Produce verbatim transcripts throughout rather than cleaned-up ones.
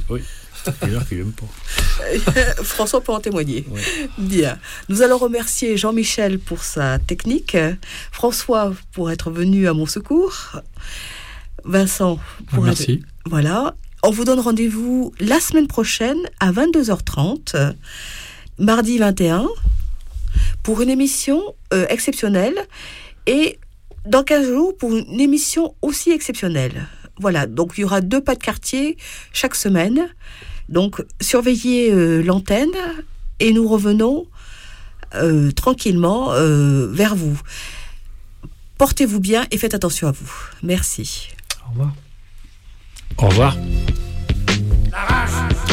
Oui. Il y en a qui l'aiment pas. François peut en témoigner. Oui. Bien. Nous allons remercier Jean-Michel pour sa technique, François pour être venu à mon secours, Vincent pour Merci. être... Voilà. On vous donne rendez-vous la semaine prochaine à vingt-deux heures trente, mardi vingt et un, pour une émission euh, exceptionnelle et dans quinze jours pour une émission aussi exceptionnelle. Voilà, donc il y aura deux pas de quartier chaque semaine. Donc surveillez euh, l'antenne et nous revenons euh, tranquillement euh, vers vous. Portez-vous bien et faites attention à vous. Merci. Au revoir. Au revoir. La rage.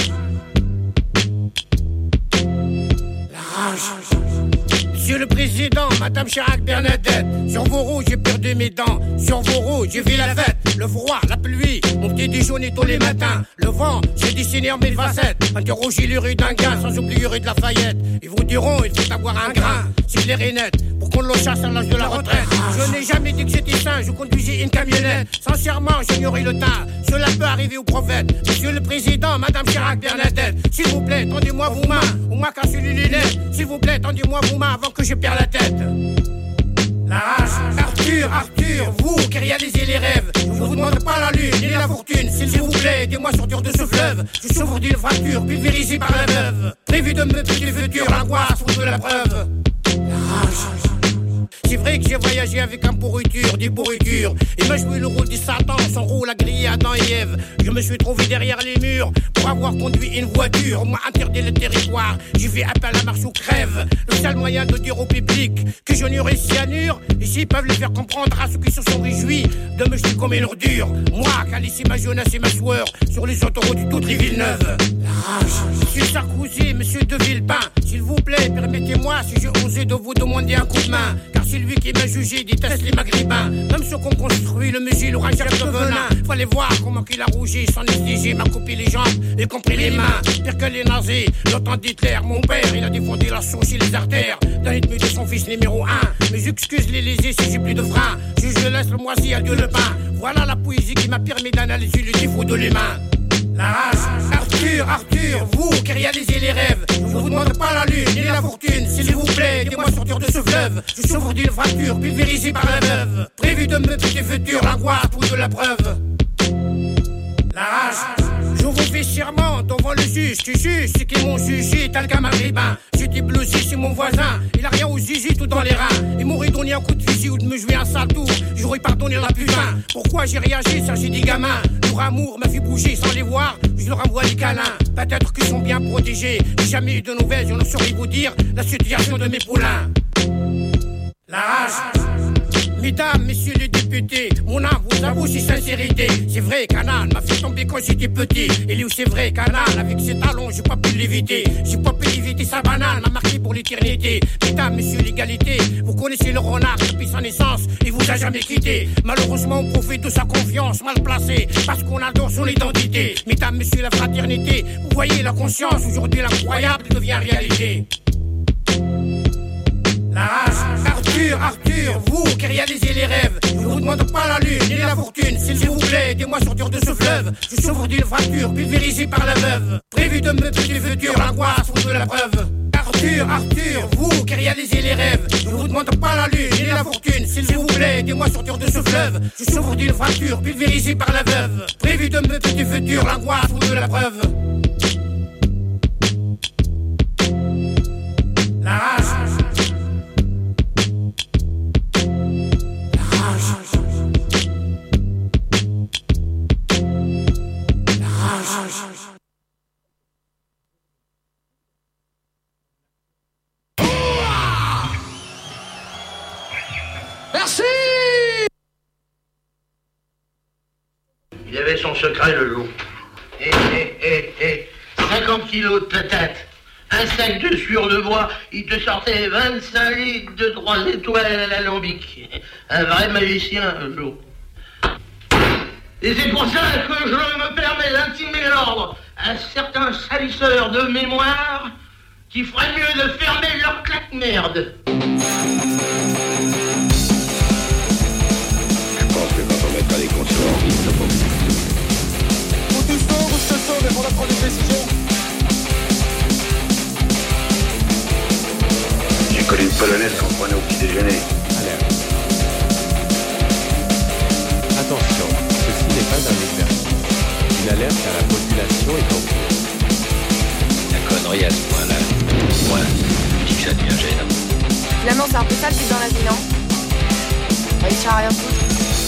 La rage. Monsieur le Président, Madame Chirac Bernadette, sur vos roues j'ai perdu mes dents, sur vos roues j'ai vu la fête, le froid, la pluie, mon petit déjeuner tous les matins, le vent, j'ai dessiné en mille facettes, interrogez les rues d'un gain, sans oublier rue de Lafayette, ils vous diront il faut avoir un grain, c'est clair et net, pour qu'on le chasse à l'âge de la retraite, je n'ai jamais dit que j'étais sain, je conduisais une camionnette, sincèrement j'ignorais le teint, cela peut arriver au prophète, Monsieur le Président, Madame Chirac Bernadette, s'il vous plaît, tendez-moi vos mains, ou moi cassez les lunettes, s'il vous plaît, tendez-moi vos mains avant que je perde la tête. La rage, Arthur, Arthur, vous qui réalisez les rêves, je vous demande pas la lune ni la fortune, s'il vous plaît, aidez-moi sortir de ce fleuve. Je souffre d'une fracture pulvérisée par la veuve, prévu de me tuer du futur, l'angoisse ou de la preuve. La rage. C'est vrai que j'ai voyagé avec un pourriture, des pourritures. Et m'a joué le rôle du Satan, son rôle à griller Adam et Ève. Je me suis trouvé derrière les murs pour avoir conduit une voiture. Moi interdit le territoire, j'y vais appel à la marche ou crève. Le seul moyen de dire au public que je n'aurai cyanure. Ici peuvent le faire comprendre à ceux qui se sont réjouis de me jeter comme une ordure. Moi qui a laissé ma jeunesse et ma sueur sur les autoroutes de toutes les villes neuves. La rage. Monsieur Sarkozy, monsieur de Villepin, s'il vous plaît, permettez-moi si j'ai osé de vous demander un coup de main. Car c'est lui qui m'a jugé, déteste les maghrébins. Même ceux qu'on construit, le musil ou un chef de venin. Fallait voir comment qu'il a rougi, sans anesthésie, m'a coupé les jambes, y compris les mains. Pire que les nazis, le temps d'Hitler, mon père, il a défendu la source et les artères d'un ennemi de son fils numéro un. Mais j'excuse les lésés si j'ai plus de frein. Si je laisse le moisi, adieu le pain. Voilà la poésie qui m'a permis d'analyser le défaut de l'humain. La rage, Arthur, Arthur, vous qui réalisez les rêves, je vous demande pas la lune ni la fortune, s'il vous plaît, aidez-moi sortir de ce fleuve. Je souffre d'une fracture pulvérisée par la veuve, prévu de me tuer du futur, l'angoisse ou de la preuve. La rage. Je vous fais serment devant le juge, tu juges ceux qui m'ont jugé, tel qu'un maghrébin. J'étais blousé chez mon voisin, il a rien au zizi, tout dans les reins. Il m'aurait donné un coup de fusil ou de me jouer un sale tour, j'aurais pardonné la putain. Pourquoi j'ai réagi, ça j'ai des gamins. Leur amour m'a fait bouger sans les voir, je leur envoie des câlins. Peut-être qu'ils sont bien protégés, j'ai jamais eu de nouvelles, je ne saurais vous dire la situation de mes poulains. La rage. Mesdames, messieurs les députés, mon âme vous avoue ses sincérités. C'est vrai qu'Anna m'a fait tomber quand j'étais petit. Et lui c'est vrai qu'Anna, avec ses talons, j'ai pas pu l'éviter. J'ai pas pu éviter sa banane, m'a marqué pour l'éternité. Mesdames, messieurs l'égalité, vous connaissez le renard depuis sa naissance, il vous a jamais quitté. Malheureusement on profite de sa confiance mal placée, parce qu'on adore son identité. Mesdames, messieurs la fraternité, vous voyez la conscience, aujourd'hui l'incroyable devient réalité. La rage, Arthur, Arthur, vous qui réalisez les rêves, je vous demande pas la lune ni la fortune, s'il vous plaît, aidez-moi sortir de ce fleuve. Je souffre d'une fracture pulvérisée par la veuve, prévu de me tuer du futur, l'angoisse ou de la preuve. Arthur, Arthur, vous qui réalisez les rêves, je vous demande pas la lune ni la fortune, s'il vous plaît, aidez-moi sortir de ce fleuve. Je souffre d'une fracture pulvérisée par la veuve, prévu de me tuer du futur, l'angoisse ou de la preuve. La rage. Merci. Il avait son secret, le loup. Eh, eh, eh, eh, cinquante kilos de patates, un sac de sueur de bois, il te sortait vingt-cinq litres de trois étoiles à l'alambic. Un vrai magicien, le loup. Et c'est pour ça que je me permets d'intimer l'ordre à certains salisseurs de mémoire qui feraient mieux de fermer leur claque-merde. Je pense que quand on mettra les compteurs en ville, Tout doucement, vous se sauvez pour la première polonaise qu'on prenait au petit déjeuner. Alerte. Attention, ceci n'est pas un exercice. Une alerte à la population est en cours. La connerie à ce point-là. Moi, je dis que ça devient gênant. Finalement, c'est un peu ça le but dans la vie, non? Réussir à rien foutre.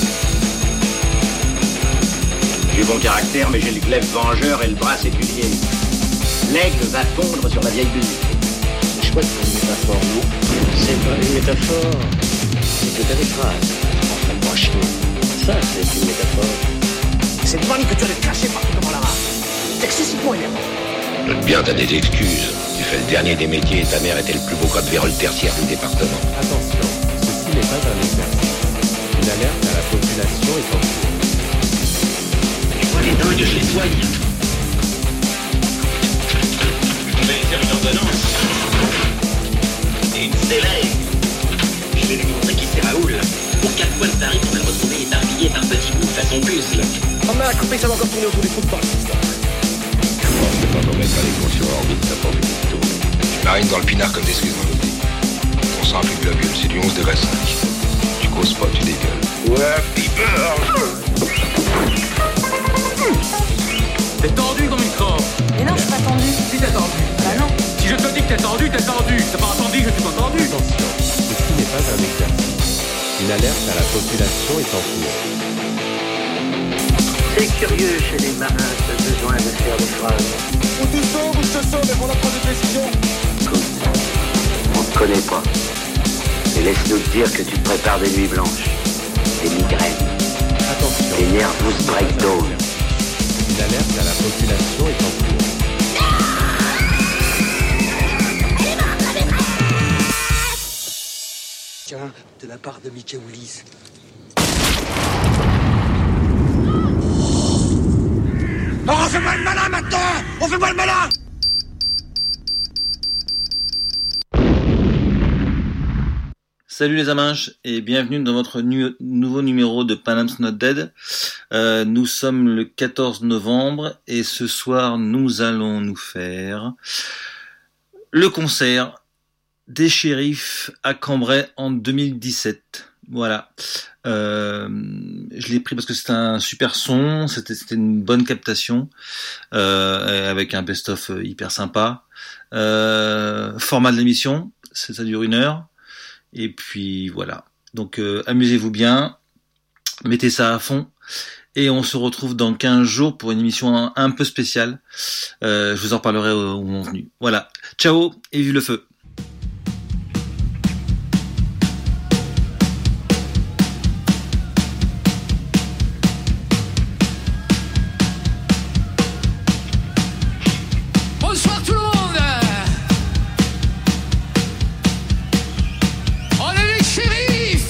J'ai bon caractère, mais j'ai le glaive vengeur et le bras séculier. L'aigle va fondre sur la vieille bulle. C'est chouette comme métaphore, non? C'est pas une métaphore. C'est que t'as des phrases. Enfin, franchement, ça, c'est une métaphore. C'est devant lui que tu as le caché partout devant la rare. C'est excessivement énervant. Note bien, t'as des excuses. Tu fais le dernier des métiers et ta mère était le plus beau code vérole tertiaire du département. Attention, ceci n'est pas un exercice. Une alerte à la population est en cours. Tu vois les dingues, je les soigne. On va faire une ordonnance. Et une célèbre. Je vais lui montrer qui c'est Raoul. Pour quatre fois le tarif, on va le retrouver éparpillé par petits bouts façon puzzle. On m'a coupé, ça va encore tourner autour du trou de porte. Bon, c'est pas qu'on mettra les cons sur orbite, t'as pas envie de tout. Tu marines dans le pinard comme des Suisses dans l'eau. On sent un plus globule, c'est du onze degré cinq. Tu causes pas, tu dégueules. Ouais, piper. T'es tendu comme une corde. Mais non, je suis pas tendu. Si t'es tendu. Bah non. Si je te dis que t'es tendu, t'es tendu. T'as pas entendu que je suis pas tendu. Attention, ceci n'est pas un exercice. Une alerte à la population est en cours. C'est curieux chez les marins, ce besoin de faire des phrases. Ou tu sauves ou je te sauve, mais pour la prendre de précision. Écoute, on te connaît pas. Et laisse-nous te dire que tu te prépares des nuits blanches, des migraines, Attention. des nervous breakdowns. Une alerte à la population est en cours. Tiens, de la part de Mickey Willis. Oh, on fait pas le malin maintenant. On fait pas le malin. Salut les Aminches et bienvenue dans votre nu- nouveau numéro de Panam's Not Dead. Euh, nous sommes le quatorze novembre et ce soir nous allons nous faire le concert des Shérifs à Cambrai en deux mille dix-sept. Voilà. Euh, je l'ai pris parce que c'était un super son, c'était, c'était une bonne captation euh, avec un best-of hyper sympa. Euh, format de l'émission, ça, ça dure une heure. Et puis voilà. Donc euh, amusez-vous bien, mettez ça à fond. Et on se retrouve dans quinze jours pour une émission un, un peu spéciale. Euh, je vous en reparlerai au, au moment venu. Voilà. Ciao et vive le feu. Bonsoir tout le monde. On est les shérifs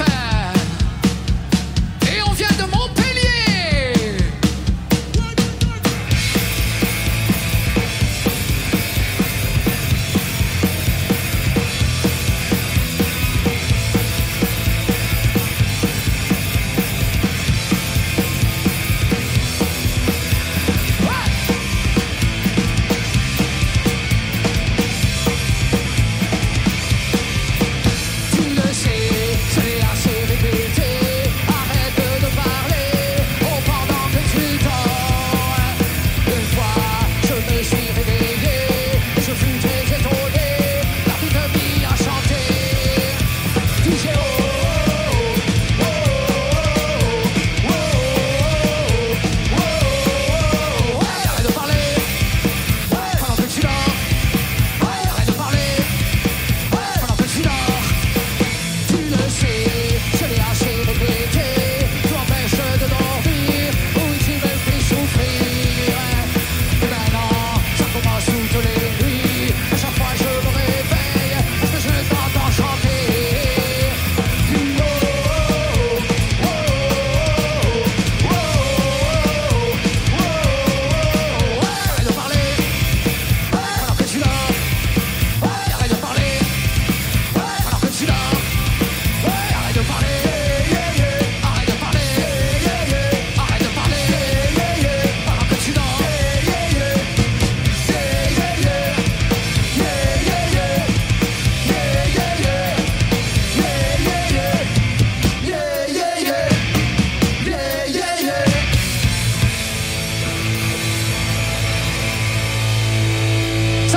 et on vient de Montpellier.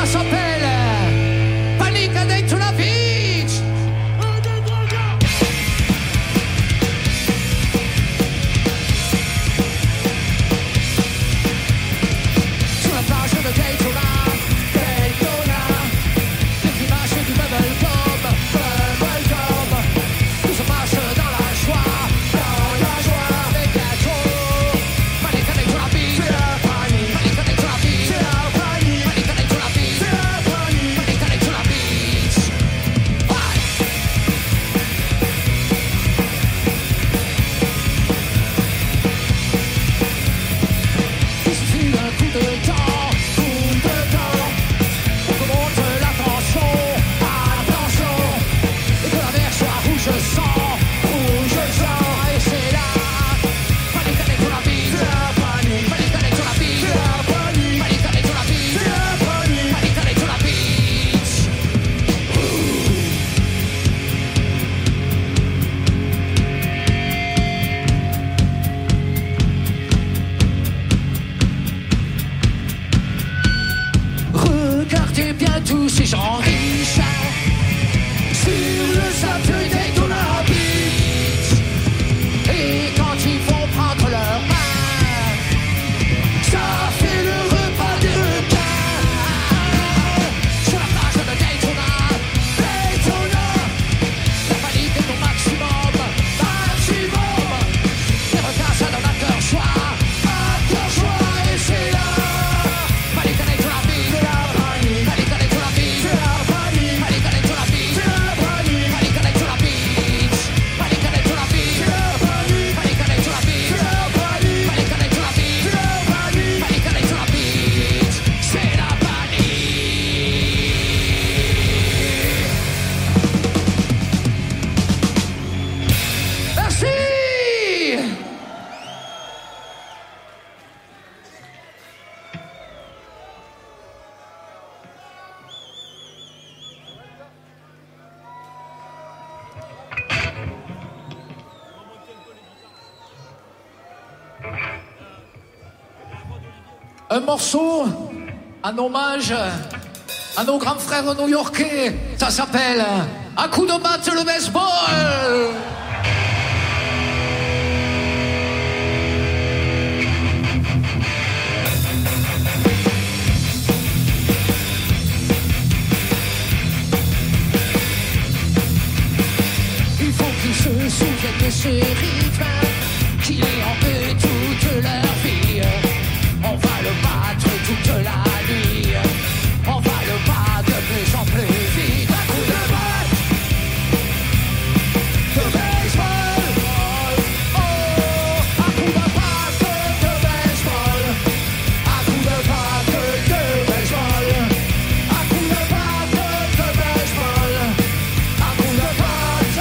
Ça s'appelle Panic at Daytona Beach. Sur la plage de Daytona, Daytona, les images du bubblegum, bubblegum. Tout se passe dans la joie, dans la joie. Les gâteaux, Panic at Daytona Beach. Panic at Daytona Beach. Panic at Daytona Beach. Panic at Daytona Beach. Ouais. Il suffit d'un coup de temps, coup de temps, pour qu'on monte la tension, attention, et que la mer soit rouge sang, rouge sang, et c'est là. Panic at Daytona Beach. Panic at Daytona Beach. Panic at Daytona Beach. Panic at Daytona Beach. Regardez bien tous ces gens riches sur le sable de Daytona Beach. Et quand ils vont prendre leur main, ça fait le repas des requins. Sur la plage de Daytona, Daytona, la panique est au maximum, maximum. Les requins ça donne à cœur joie, à cœur joie, et c'est là. Panic at Daytona Beach. Panic at Daytona Beach. Panic at Daytona Beach. Panic at Daytona Beach. Panic at Daytona Beach. Panic at Daytona Beach. Panic at Daytona Beach. Panic at Daytona Beach. C'est la panique. Merci. Un morceau, un hommage à nos grands frères new-yorkais. Ça s'appelle Un coup de batte le baseball. Il faut qu'ils se souviennent de ce rythme qui les hante toute leur vie. On va le battre toute la nuit. On va le battre de plus en plus vite. Un coup de batte de baseball. Oh, un coup de batte de baseball. Un coup de batte de baseball. Un coup de batte de baseball. Un coup de batte.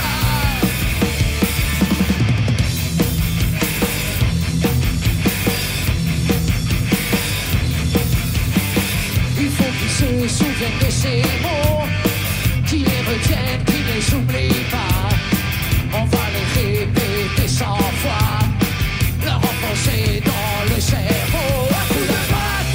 Il faut qu'ils se souviennent de ces mots, qu'ils les retiennent, qu'ils les oublient pas. On va les répéter cent fois, leur enfoncer dans le cerveau. Un coup de batte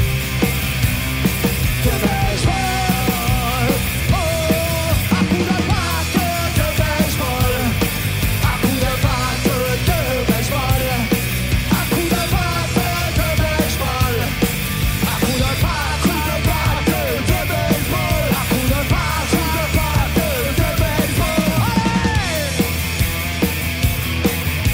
de baseball. Oh, un coup de batte de baseball. Un coup de batte de baseball. Un coup de batte de baseball. Un coup de batte de batte de baseball. Un coup de batte de batte de baseball. Allez!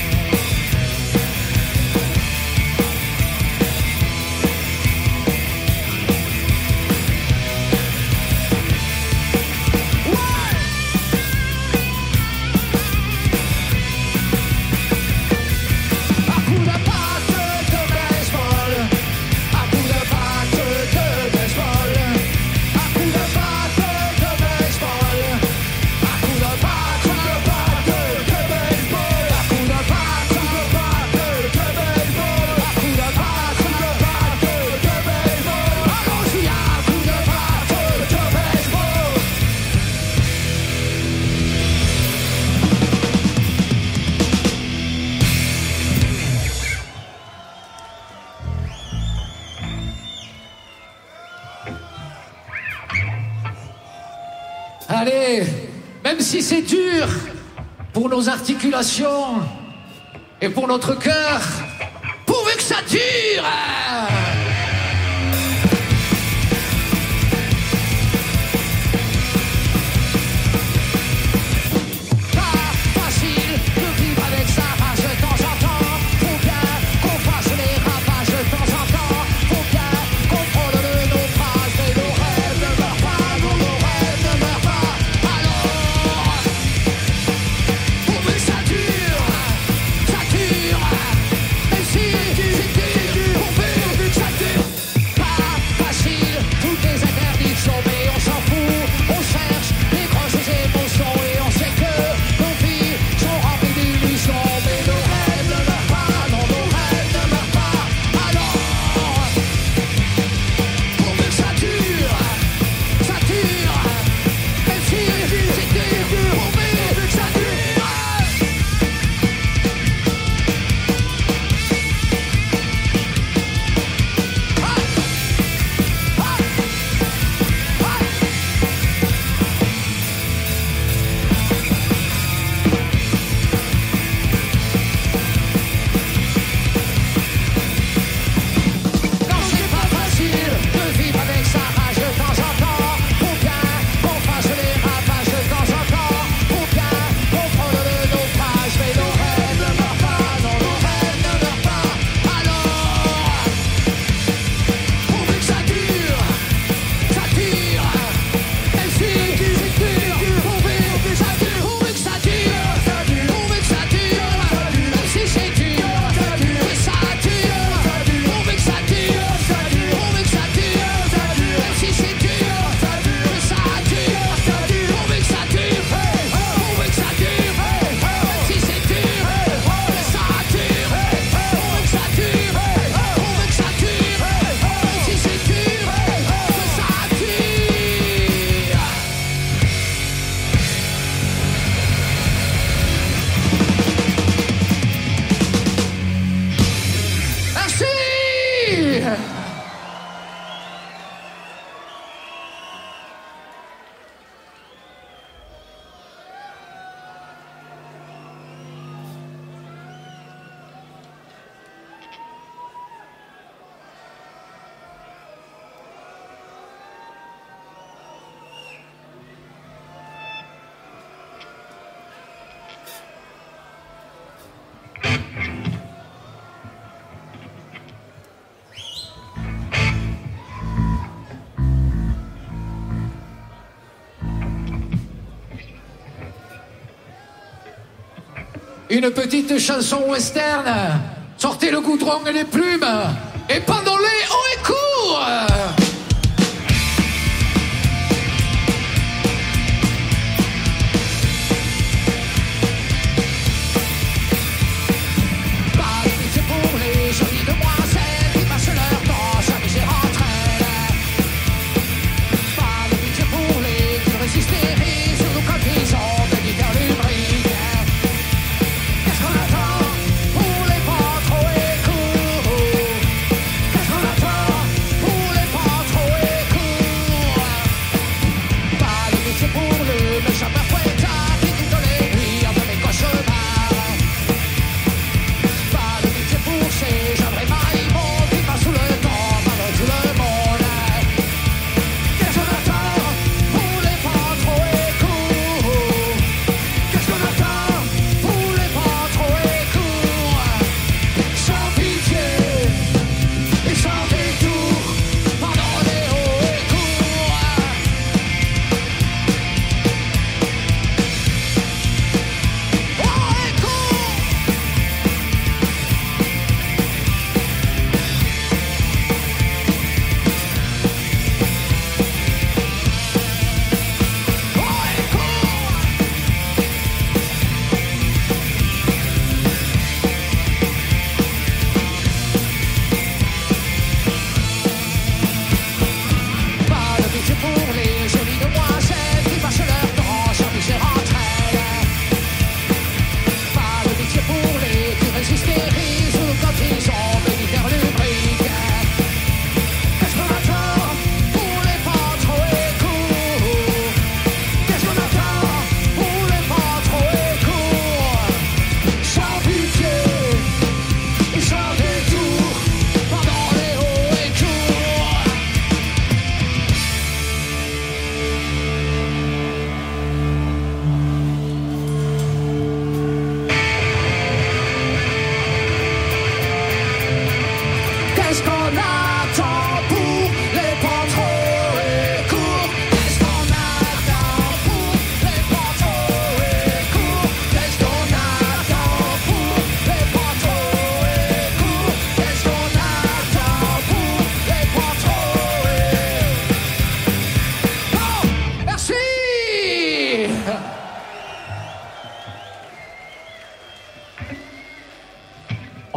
Allez, même si c'est dur pour nos articulations et pour notre cœur, pourvu que ça dure. Pas facile de vivre avec sa rage de temps en temps. Faut bien qu'on fasse les ravages de temps en temps. Faut bien qu'on prenne le naufrage. Mais nos rêves ne meurent pas, non, nos rêves ne meurent pas. Alors, pourvu que ça dure, ça dure. Même si c'est dur, pourvu que ça dure. Pas facile, toutes les interdictions, mais on s'en fout. On cherche les grosses émotions et on sait que nos vies sont remplies d'illusions. Mais nos rêves ne meurent pas, non, nos rêves ne meurent pas. Alors, pourvu que ça dure, ça dure. Même si c'est dur, pourvu que ça dure. Non, c'est pas facile de vivre avec sa rage de temps en temps. Faut bien qu'on fasse les ravages de temps en temps. Faut bien qu'on prenne le naufrage. Mais nos rêves ne meurent pas, non, nos rêves ne meurent pas. Alors, pourvu que ça dure, ça dure. Même si c'est dur, pourvu que ça dure, pourvu que ça dure, pourvu que ça dure. Même si c'est dur, que ça dure, pourvu que ça dure, pourvu que ça dure. Même si c'est dur, que ça dure, pourvu que ça dure, pourvu que ça dure. Même si c'est dur, que ça dure, pourvu que ça dure, pourvu que ça dure. Même si c'est dur, que ça dure. Merci. Une petite chanson western. Sortez le goudron et les plumes et pendons-les haut et court. Pas de pitié pour les jolies demoiselles qui passent leur temps s'amuser entre elles. Pas de pitié pour les curieux hystériques, surtout quand ils ont des guitares lubriques. Qu'est-ce qu'on attend pour les vendre haut et court? Qu'est-ce qu'on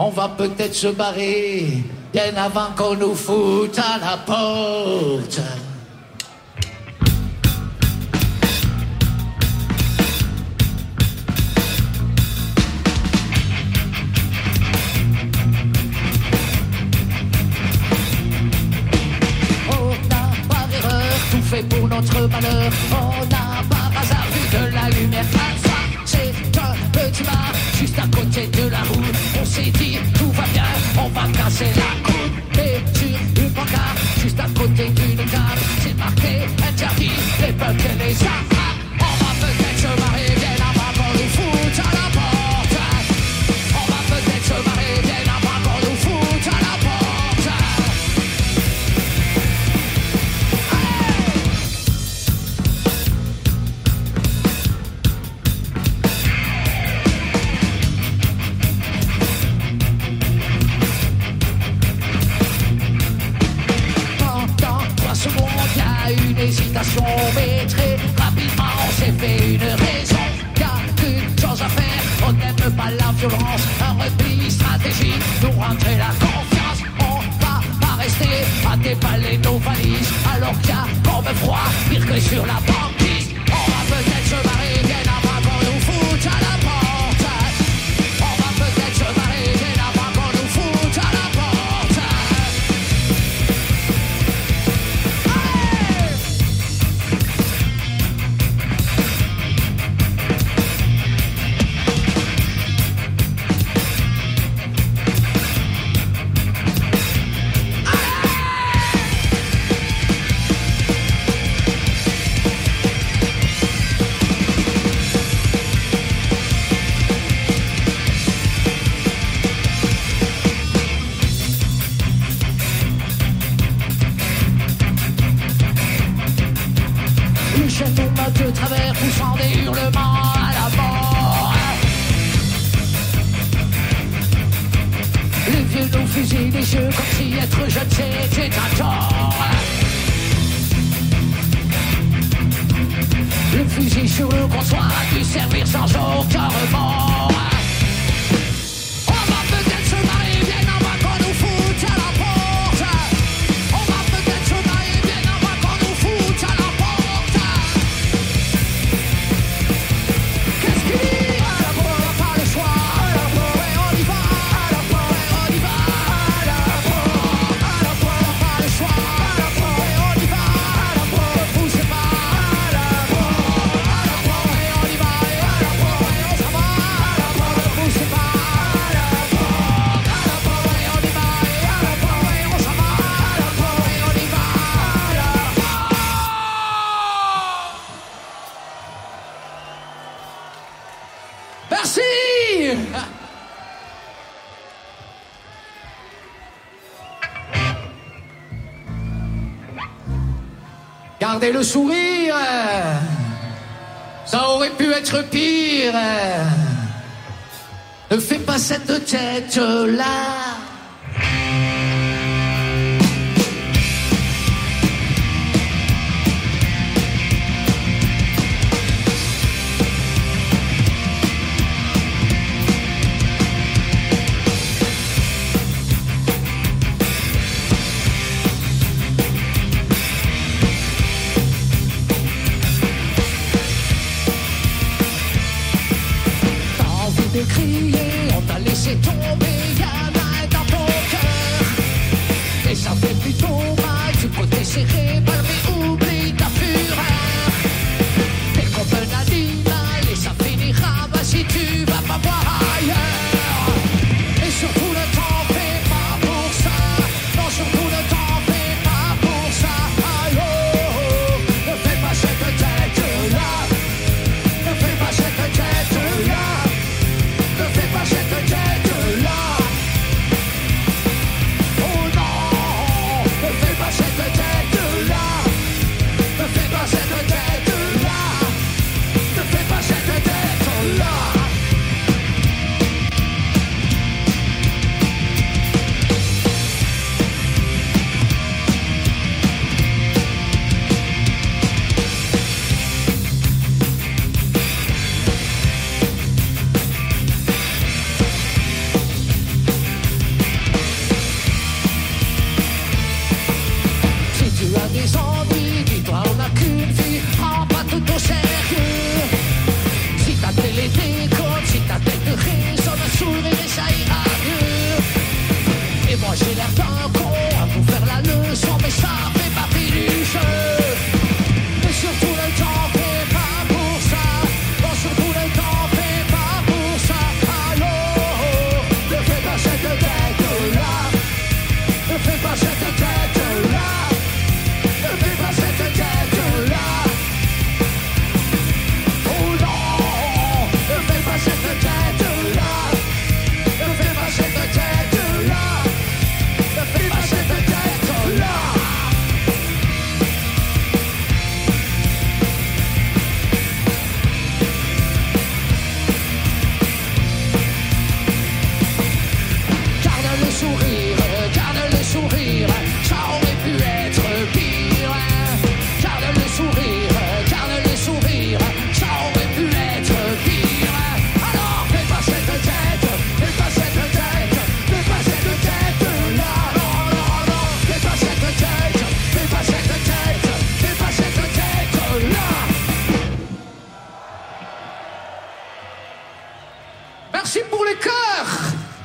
on va peut-être se barrer bien avant qu'on nous foute à la porte. Fait pour notre malheur, on a par hasard vu de la lumière. Ah, ça, c'est un petit bar juste à côté de la route. On s'est dit tout va bien, on va casser la coupe. Et sur une pancarte juste à côté d'une cave, c'est marqué interdit les peuples et les armes. On va peut-être se marrer bien avant qu'on nous foute à la porte. On va peut-être se marrer bien avant qu'on nous foute à la porte. Hésitation, mais très rapidement on s'est fait une raison. Y'a une chose à faire, on n'aime pas la violence. Un repli stratégique, nous rentrer la confiance. On va pas rester à déballer nos valises, alors qu'il y a comme froid, pire que sur la banquise. On va peut-être se barrer bien avant qu'on nous foute à la porte. On va peut-être se barrer bien avant qu'on nous foute à la porte. De travers poussant des hurlements à la mort. Les vieux nous fusillent les yeux comme si être jeune c'était un tort. Le fusil sur le comptoir a dû servir sans aucun remords. On va peut-être se marier bien avant qu'on nous foute à la porte. On va peut-être se marier bien avant qu'on nous foute à la porte. Gardez le sourire, ça aurait pu être pire. Ne fais pas cette tête-là. Crier, on t'a laissé tomber, y'a mal dans ton cœur. Et ça fait plutôt mal du côté cérébral, mais oublie ta fureur. T'es comme un animal et ça finira mal si tu vas pas voir ailleurs. Et surtout ne t'en fais pas pour ça. Non, surtout ne t'en fais pas pour ça. Aïe, oh, oh, ne fais pas cette tête-là. Ne fais pas cette tête-là. Ne fais pas cette tête-là. tes envies. Dis-toi, on n'a qu'une vie, prends pas tout au sérieux. Si ta télé déconne, si ta tête résonne, sourire et ça ira mieux. Et moi j'ai l'air d'un con à vous faire la leçon, mais ça fait partie du jeu. Mais surtout le temps fait pas pour ça. Non, surtout le temps fait pas pour ça. Alors, ne fais pas cette tête-là. Ne fais pas cette tête-là. Ne fais pas cette tête-là. Oh non, ne fais pas cette tête-là. Ne fais pas cette tête-là. Ne fais pas cette tête-là. Garde le sourire, garde le sourire, ça aurait pu être pire. Garde le sourire, garde le sourire, ça aurait pu être pire. Alors fais pas cette tête, fais pas cette tête, fais pas cette tête là. Non, non, non, fais pas cette tête, fais pas cette tête, fais pas cette tête là. Merci pour les cœurs.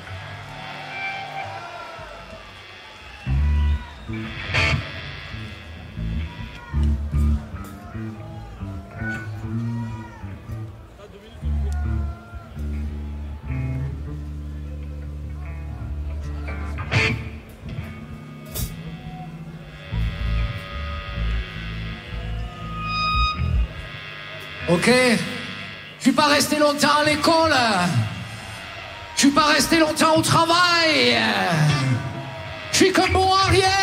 Ok, je suis pas resté longtemps à l'école, je suis pas resté longtemps au travail, je suis comme bon à rien.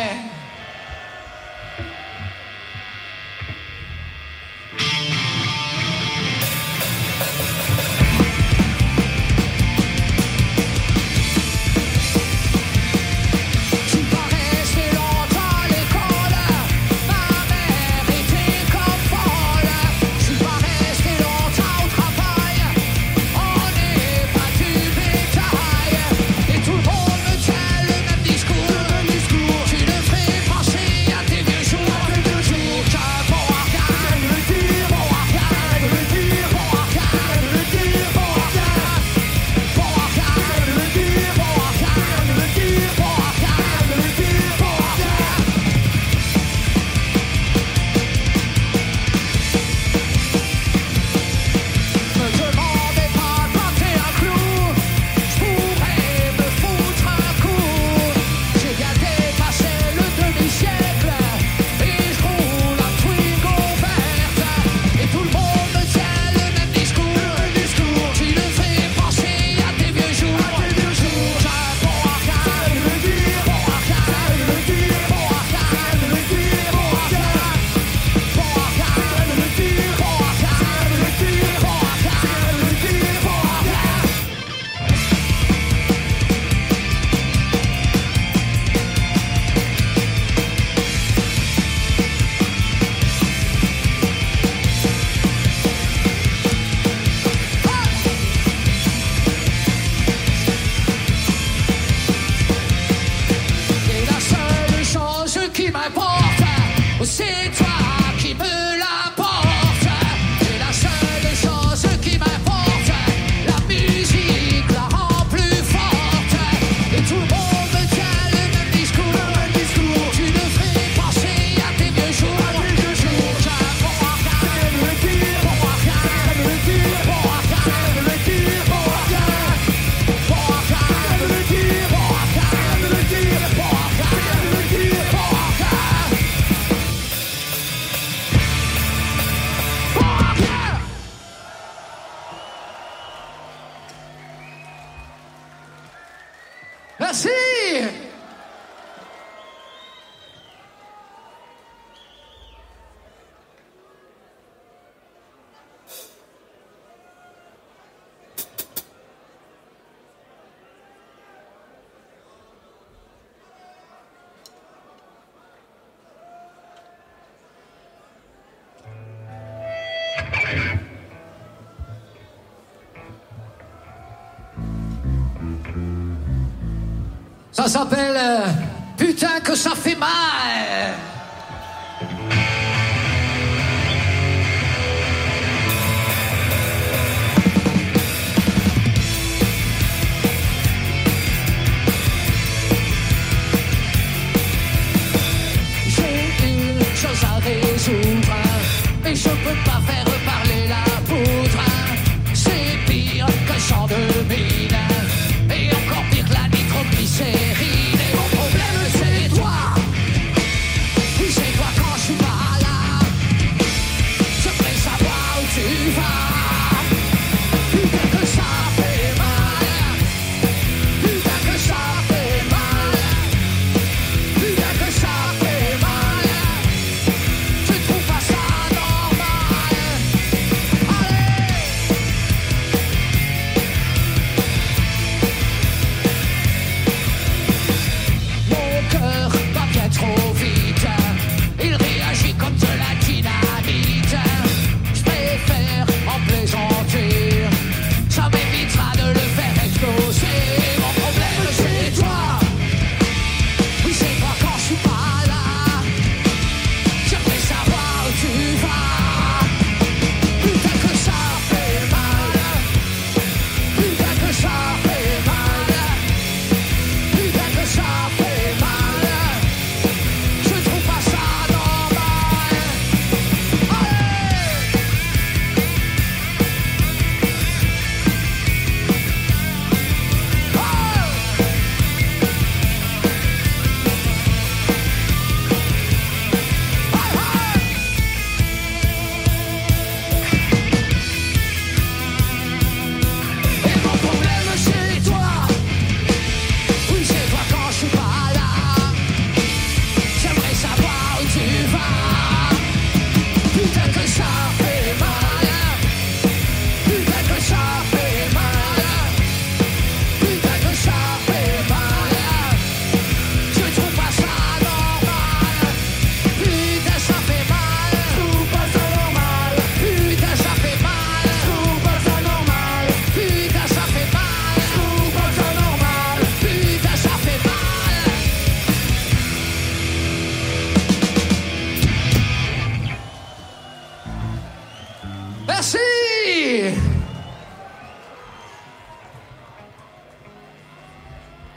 Je suis pas resté longtemps à l'école, ma mère était comme folle. Je suis pas resté longtemps au travail, on n'est pas du bétail. Et tout le monde me tient le même discours, tu le fais penser à tes vieux jours. Car bon à rien de le dire, bon à rien de le dire, bon à rien de le dire, bon à rien, bon à rien de le dire, bon à rien de le dire, bon à rien de le dire, bon à rien. Me demandez pas quand t'es un clou, j'pourrais me foutre un coup. J'ai bien dépassé le demi-siècle et j'roule un Twingo verte. Et tout le monde me tient le même discours, tu le fais penser à tes vieux jours. Car bon à rien de le dire, bon à rien de le dire, bon à rien de le dire, bon à rien, bon à rien de le dire, bon à rien de le dire, bon à rien de le dire, bon à rien. Et la seule chose qui m'importe, c'est toi qui me l'apporte. Et la seule chose qui m'importe, la musique la rend plus forte. Et tout le monde me tient le même discours, tu le fais penser à tes vieux jours. Car bon à rien de le dire, bon à rien de le dire, bon à rien de le dire, bon à rien, bon à rien de le dire, bon à rien de le dire, bon à rien de le dire, bon à rien. Bon à rien. Merci. Ça s'appelle euh, Putain que ça fait mal.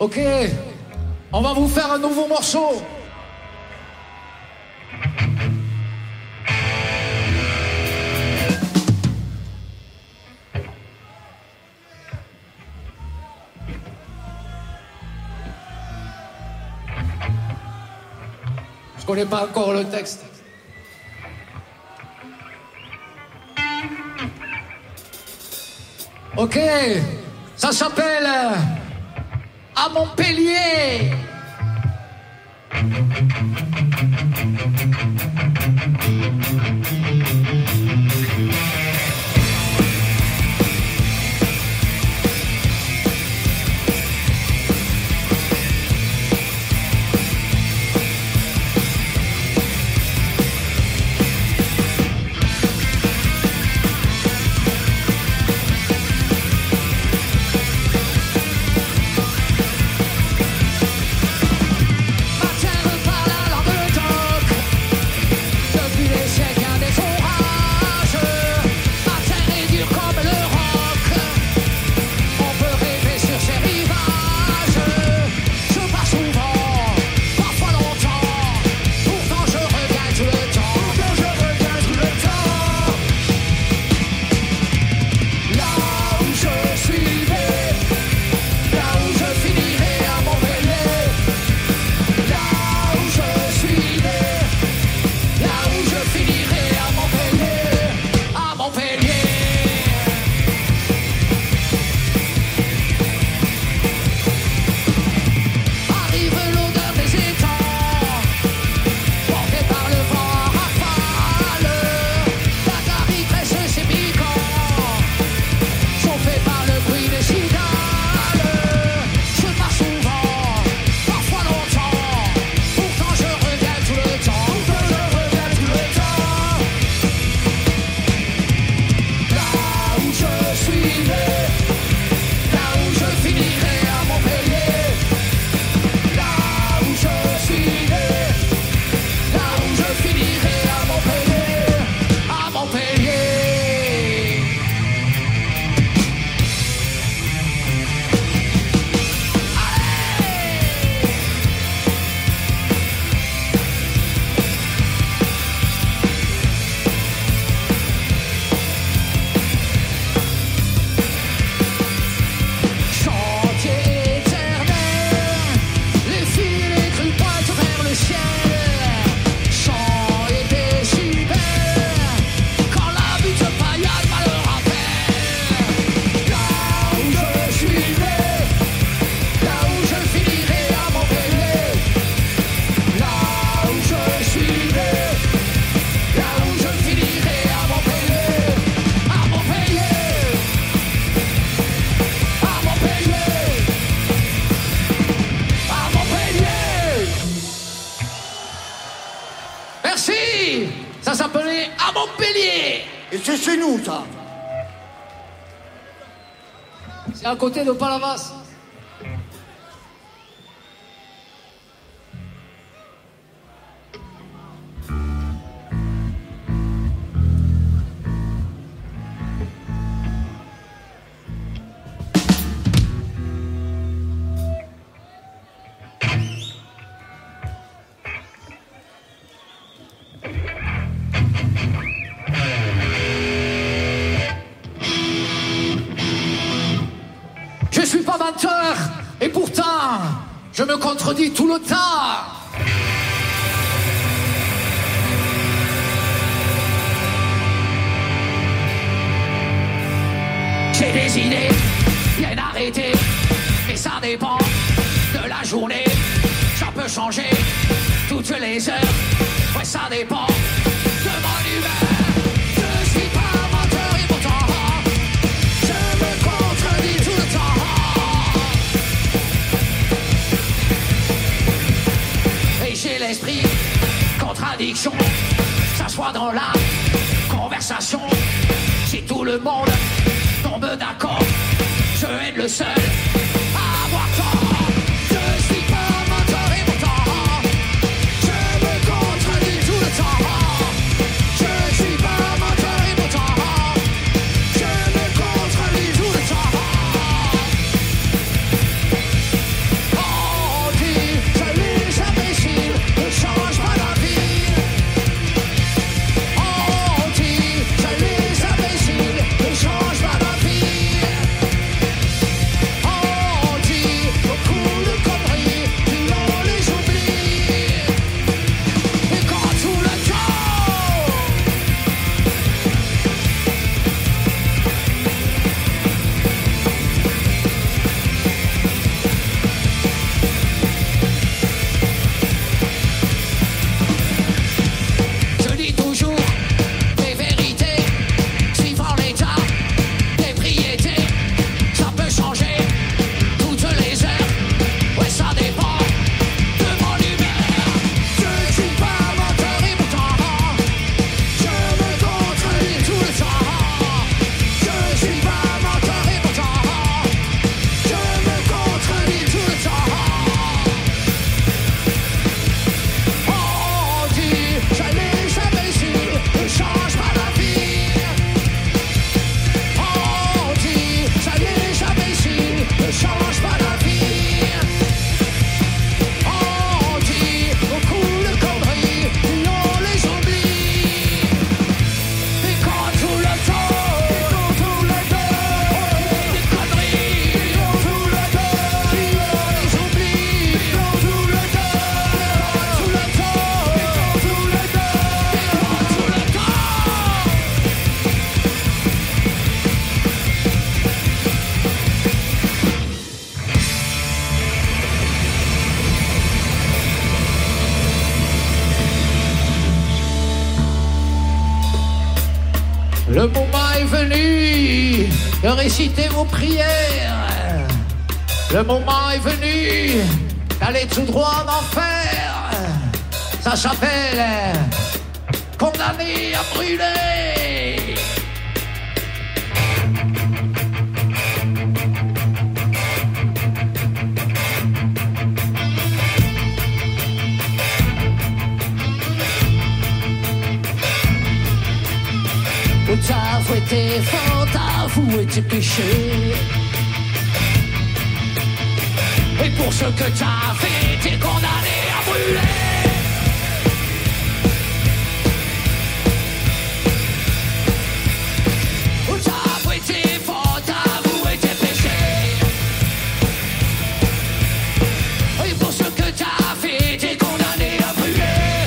Ok, on va vous faire un nouveau morceau. Je connais pas encore le texte. Ok, ça s'appelle euh, À Montpellier. C'est nous, ça. C'est à côté de Palavas. Et pourtant, je me contredis tout le temps. J'ai des idées bien arrêtées, mais ça dépend de la journée. Ça peut changer toutes les heures, ouais ça dépend de mon humeur. Je suis pas menteur et pourtant je me contredis tout le temps. J'ai l'esprit, contradiction, s'asseoir dans la conversation. Si tout le monde tombe d'accord, je vais être le seul à avoir tort. Je suis pas menteur et pourtant je me contredis tout le temps. Je suis pas menteur et pourtant je me contredis tout le temps. Le moment est venu de réciter vos prières. Le moment est venu d'aller tout droit en enfer. Ça s'appelle condamné à brûler. T'as fouetté, faute, avoué tes péchés. Et pour ce que t'as fait, t'es condamné à brûler. T'as fouetté, faute, avoué tes péchés. Et pour ce que t'as fait, t'es condamné à brûler.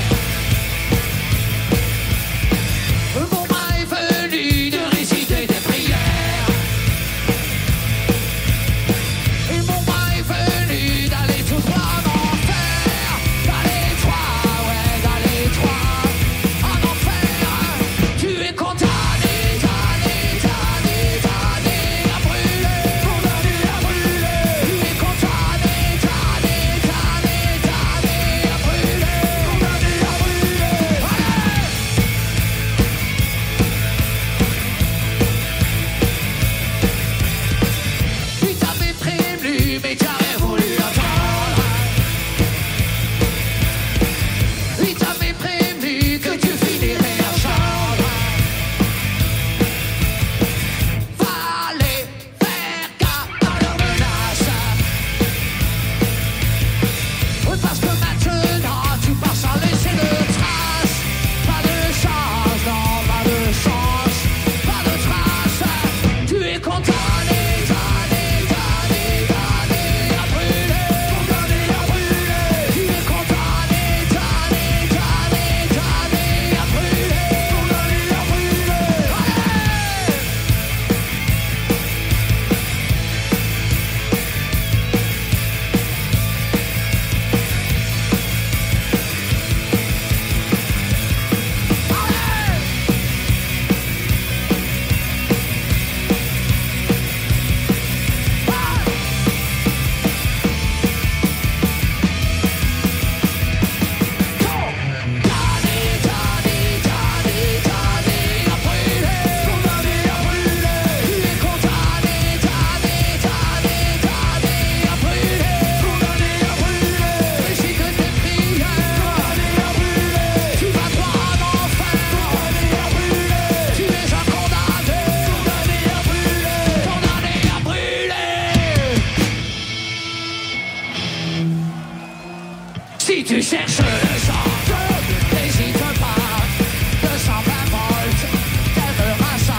Tu cherches le sang, n'hésite pas, deux cent vingt volts, t'aimeras ça,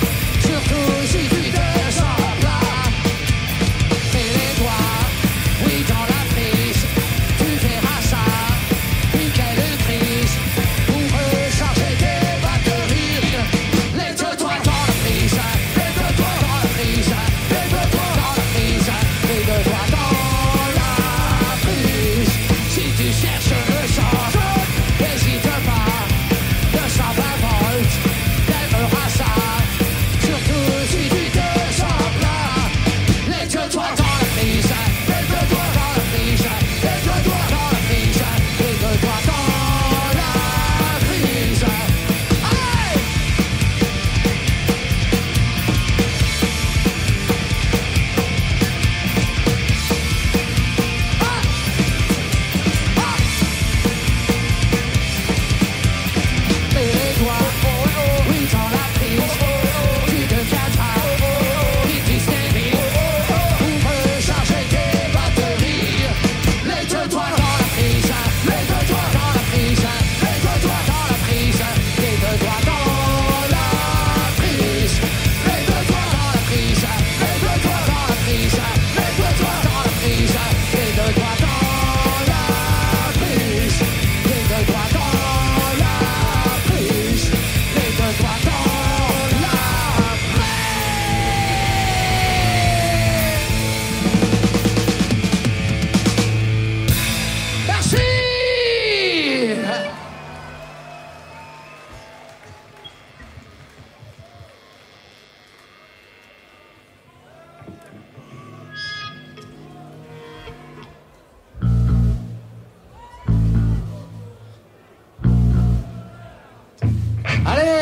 surtout si tu te sens plat. Mets les doigts, oui dans la prise, tu verras ça, puis quelle crise, pour recharger tes batteries. Laisse-toi dans la prise, laisse-toi dans la prise, laisse-toi dans la prise, laisse-toi dans la prise. Si tu cherches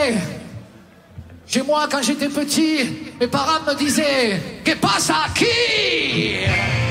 Chez moi, quand j'étais petit, mes parents me disaient « Que passe aquí ?»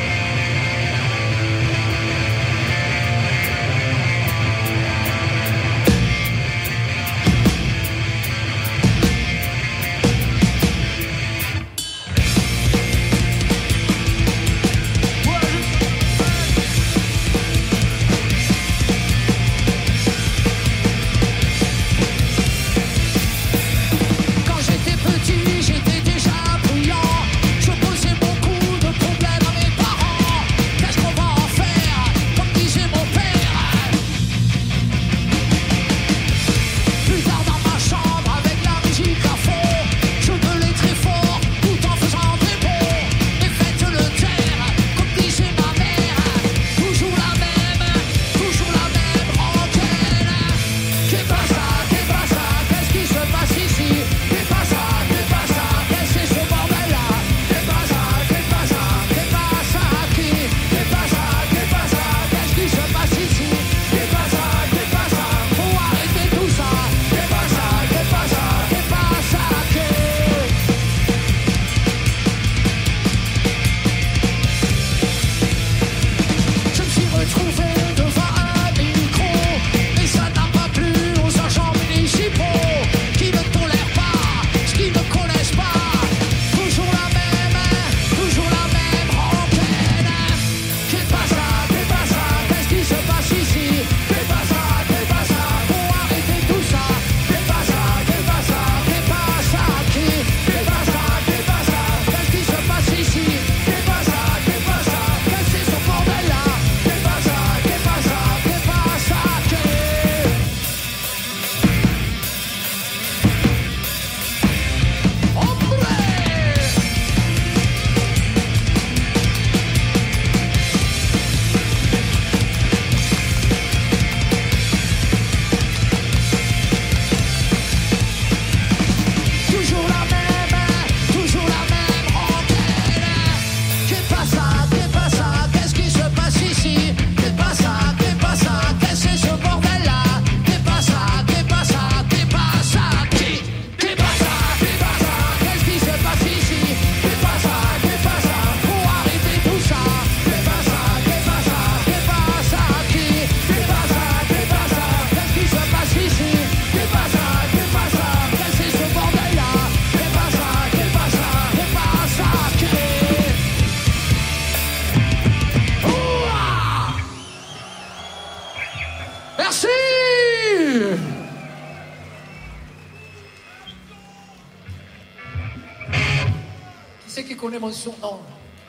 Mon surnom.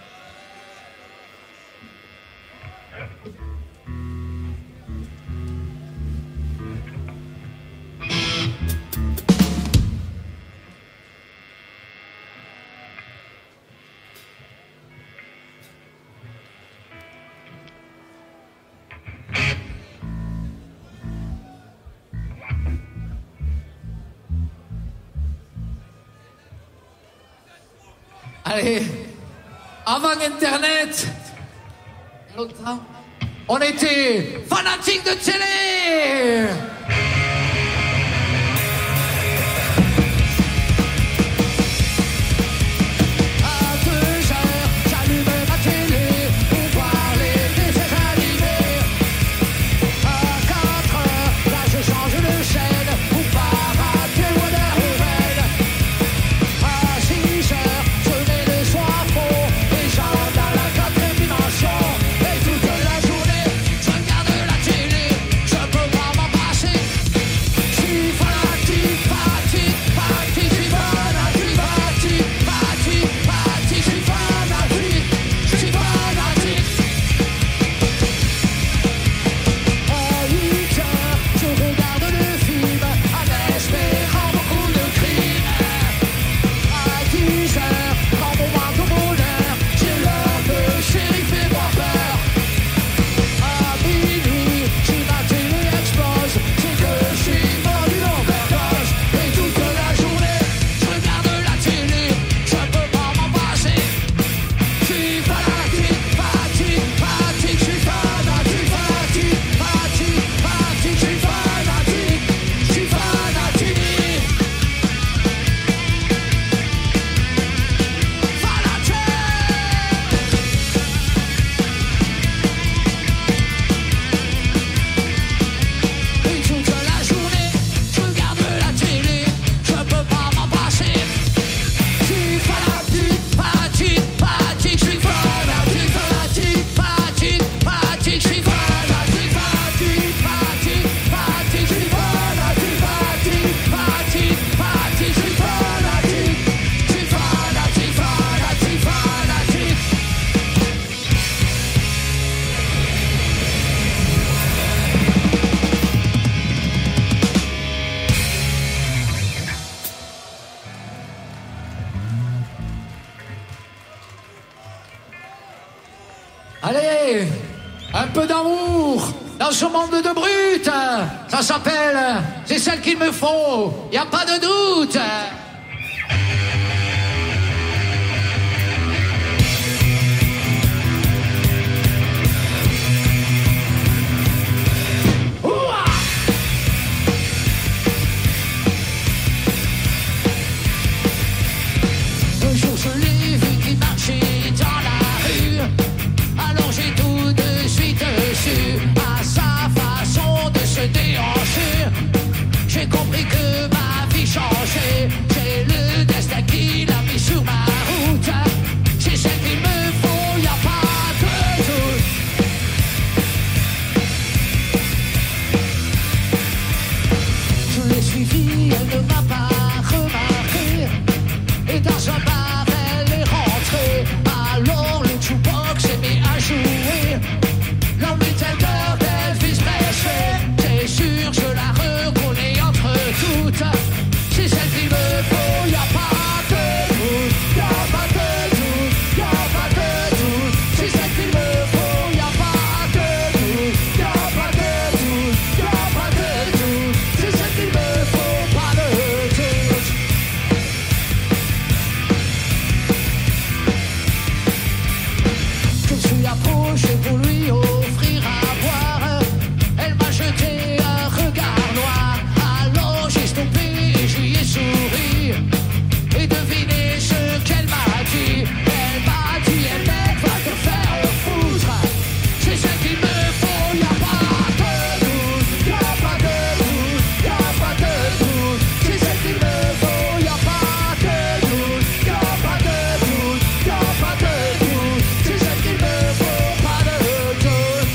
Allez, avant Internet, longtemps, on était fanatiques de télé. Je peux pas m'en passer. Allez, un peu d'amour dans ce monde de brutes. Ça s'appelle C'est celle qu'il me faut, y a pas de doute. Un jour je l'ai vu qui marchait dans la rue. Alors j'ai tout de suite su à sa façon de se déhancher. J'ai compris que ma vie changeait. C'est le destin qui l'a mis sur ma route. C'est celle qu'il me faut, y a pas de doute. Je l'ai suivie, elle ne m'a pas remarqué. Et dans un bar, elle est rentrée. Alors le jukebox s'est mis à jouer. L'homme est tel cœur d'Elvis Presley. C'est sûr, je la reconnais entre toutes. C'est celle qu'il me faut, y a pas de doute. Y a pas de doute, y a pas de doute. C'est celle qu'il me faut, y a pas de doute. Y a pas de doute, y a pas de doute. C'est celle qu'il me faut, pas de doute. Je me suis approché pour lui offrir à boire. Elle m'a jeté un regard noir. Alors j'ai stoppé et je lui ai souri. Et devinez ce qu'elle m'a dit. Elle m'a dit, eh mec, va te faire foutre. C'est celle qu'il me faut, y a pas de doute. Y a pas de doute, y a pas de doute. C'est celle qu'il me faut, y a pas de doute. Y a pas de doute, y a pas de doute. C'est celle qu'il me faut, pas de doute.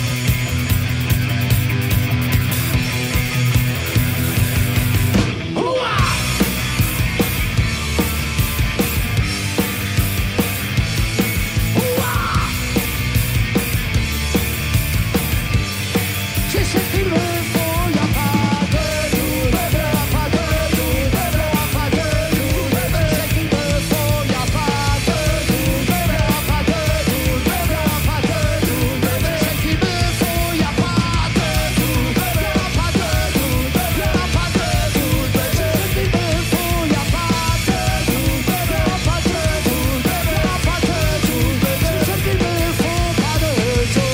Ouah! Ouah! C'est celle qu'il me faut, y a pas de doute. Y a pas de doute, y a pas de doute. C'est celle qu'il me faut, y a pas de doute. Y a pas de doute, y a pas de doute. C'est celle qu'il me faut, y a pas de doute. Y a pas de doute, y a pas de doute. C'est celle qu'il me faut, y a pas de doute. Y a pas de doute, y a pas de doute. C'est celle qu'il me faut, pas de doute.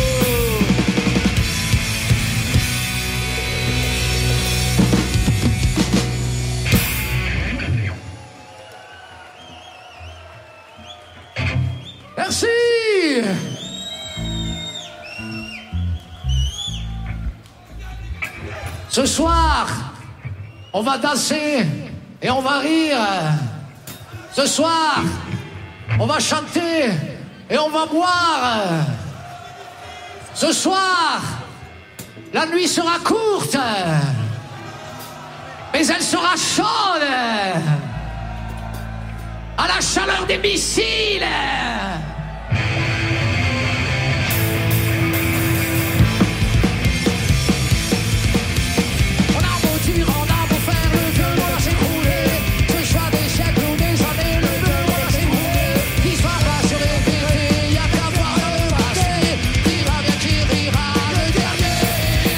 Merci. Ce soir, on va danser et on va rire. Ce soir, on va chanter et on va boire. Ce soir, la nuit sera courte, mais elle sera chaude. À la chaleur des missiles. On a beau dire, on a beau faire, le vieux monde va s'écrouler. Ce choix des siècles ou des années, le vieux monde va s'écrouler. L'histoire va se répéter, y'a qu'à voir le passé. Rira bien qui rira le dernier.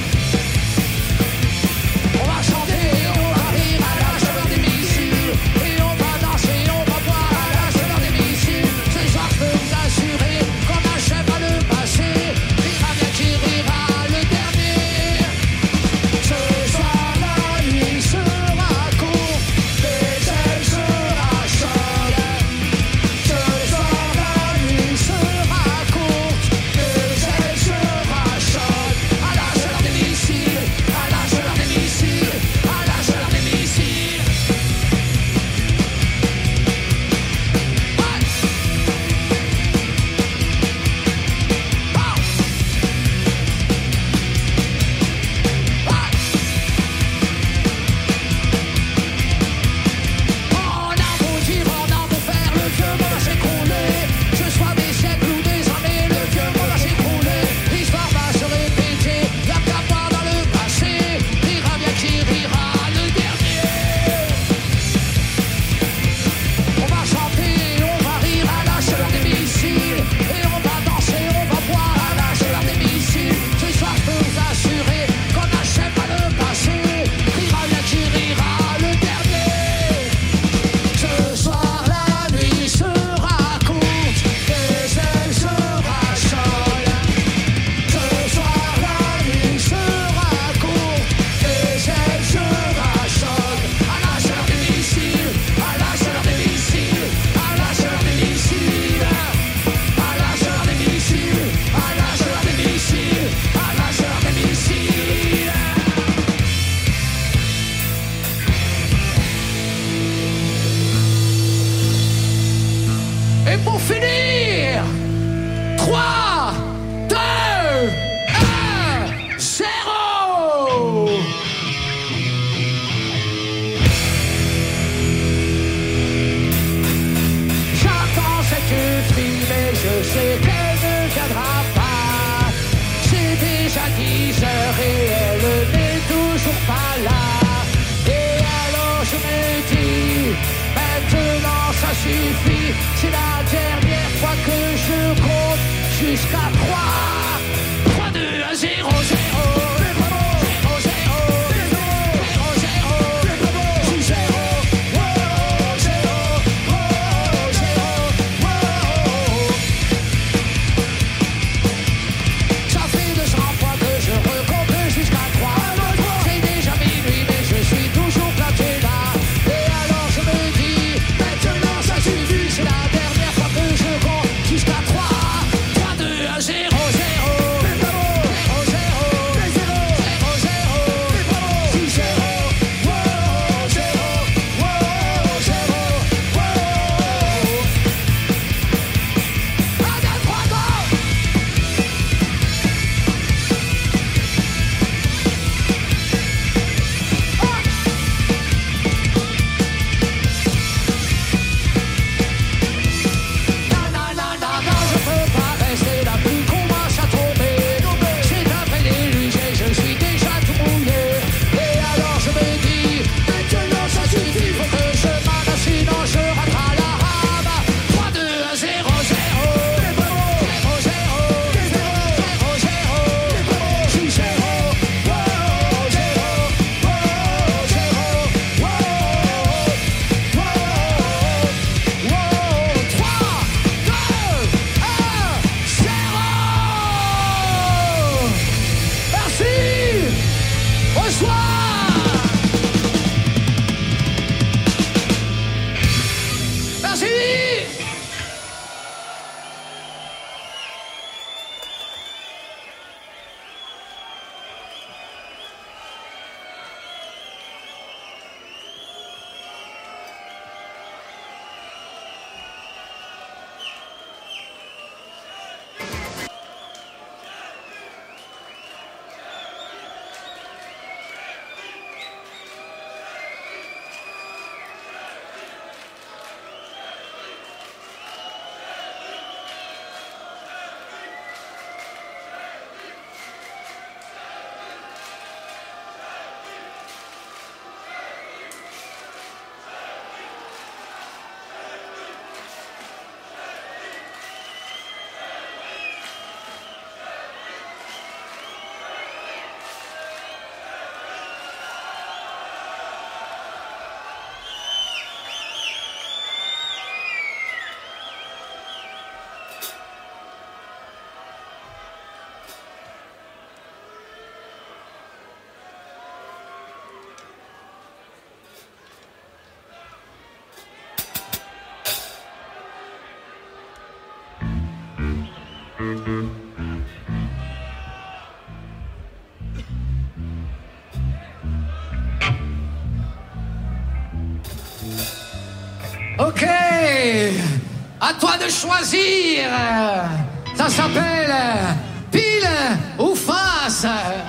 On va chanter, on va rire à la chaleur des missiles. Et on va danser, on va boire à la chaleur des missiles. Ce À toi de choisir. Ça s'appelle pile ou face.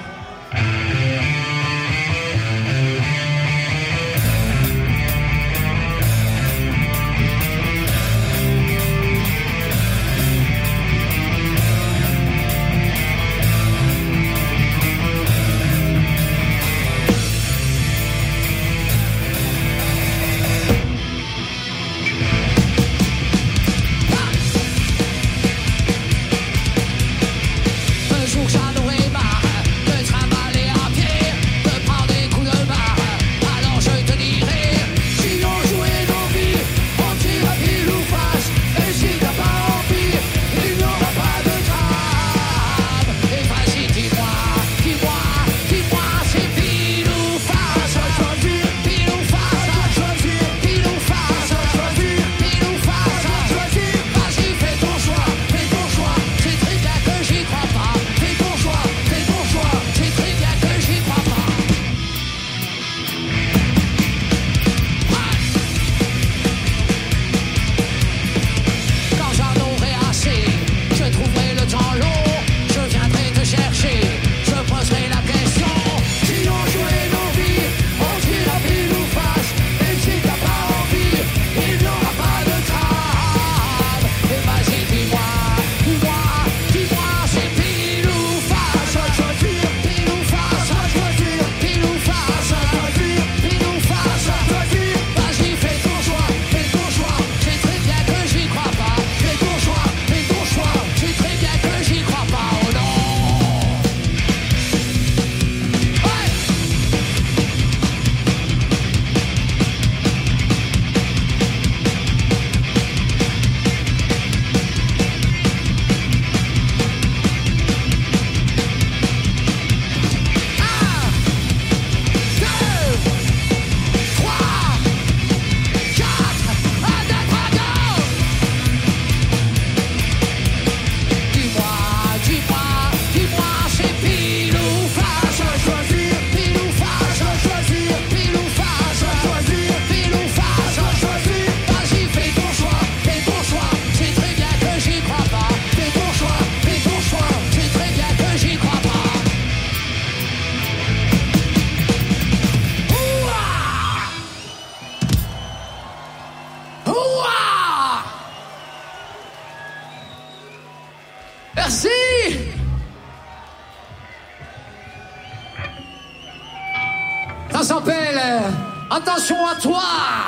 Ça s'appelle euh, attention à toi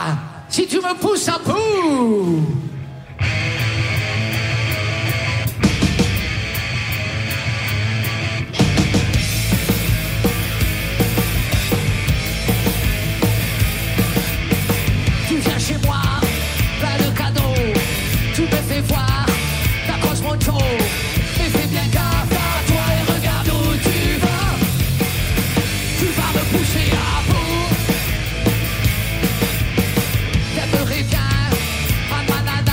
si tu me pousses à bout. Tu viens chez moi, plein de cadeaux, tu me fais voir ta Cosmo Joe. Mais fais bien gaffe à toi et regarde où tu vas. Tu vas me pousser à bout. T'aimerais bien prendre ma nana.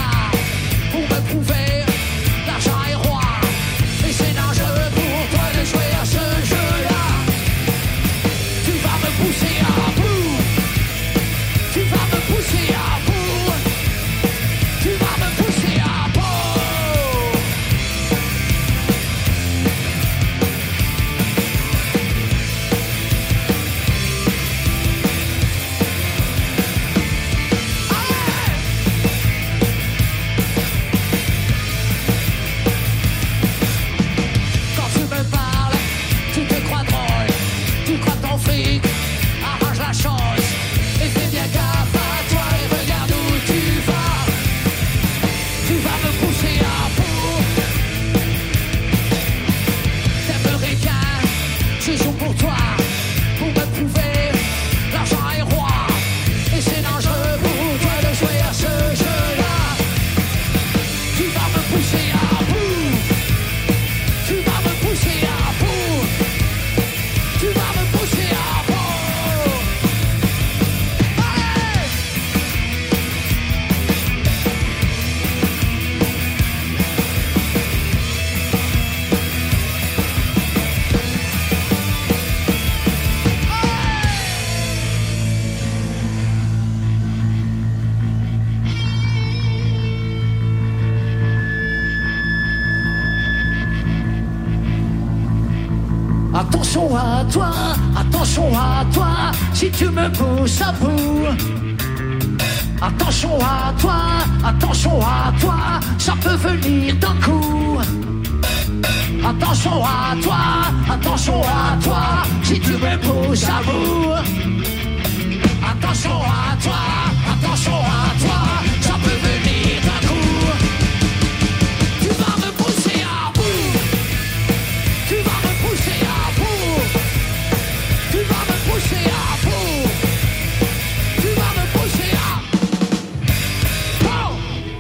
Attention à toi, attention à toi, si tu me pousses à bout. Attention à toi, attention à toi, ça peut venir d'un coup. Attention à toi, attention à toi, si tu me pousses à bout. Attention à toi, attention à toi, ça peut venir d'un coup. Tu vas me pousser à bout. Tu vas me pousser à bout. Tu vas me pousser à bout. Tu vas me pousser à bout.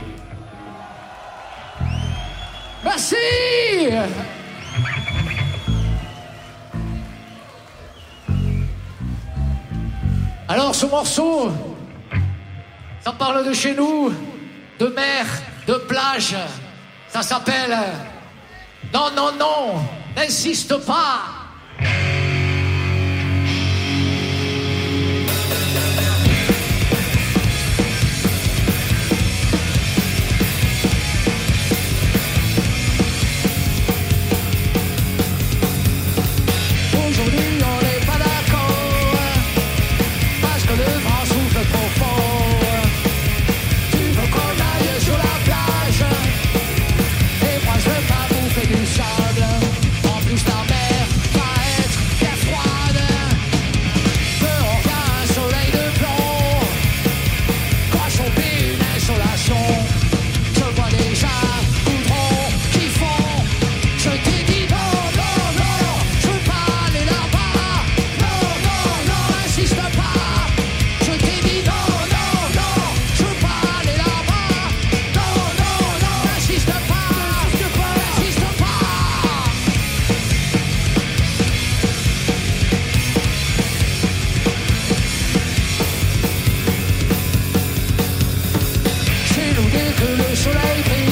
Merci. Alors ce morceau, ça parle de chez nous, de mer, de plage. Ça s'appelle Non, non, non, n'insiste pas. Aujourd'hui on n'est pas d'accord, parce que le vent souffle trop fort. Tu veux qu'on aille sur la plage, et moi je veux pas bouffer du sable. En plus ta mer va être bien froide, peu on a un soleil de plomb, quoi choper une insolation. Je vois déjà goudron qui font. Je t'ai dit non, non, non, je veux pas aller là-bas. Non, non, non, insiste pas. Je t'ai dit non, non, non, je veux pas aller là-bas. Non, non, non, insiste pas. Insiste pas, insiste pas. Chez nous dès que le soleil brille,